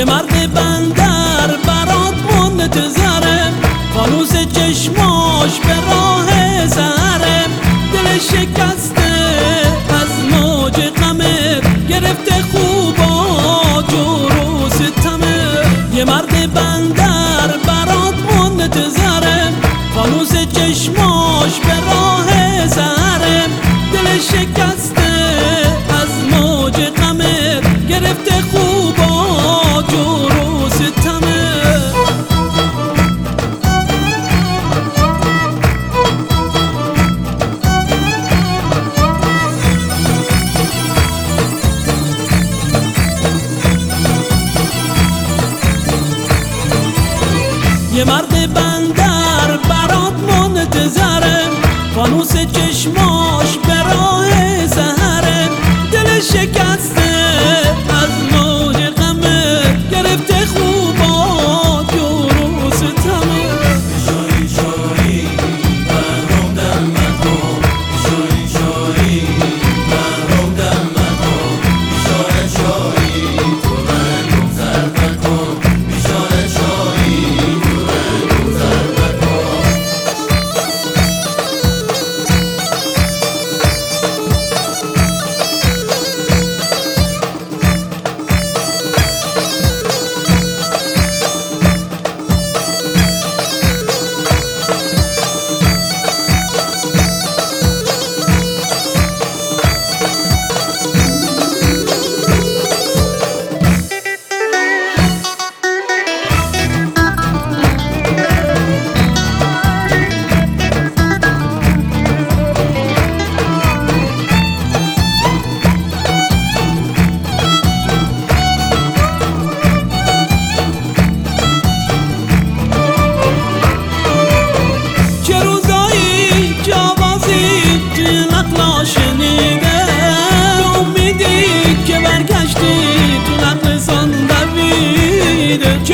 یه مرد بندر برات منتظرم، فانوس چشماش به راه سهرم. دل شکسته از موج غمت، گرفته خوبا جور و ستمت. یه مرد بندر برات منتظرم، فانوس چشماش به راه سهرم. دل شکسته از موج غمت، گرفته خوبا جور و ستمت. یه مرد بندر برات منتظرم، فانوس چشماش به راه سهرم. دل شکسته از موج غمت، گرفته خوبا جور و ستمت. شایی شایی محروم دم مکن، شایی شایی محروم دم مکن. بیچاره شایی تو رنگم زر نکن، بیچاره شایی تو رنگم زر نکن. شنیده امیدی که برگشتی تو نقل سان دویده.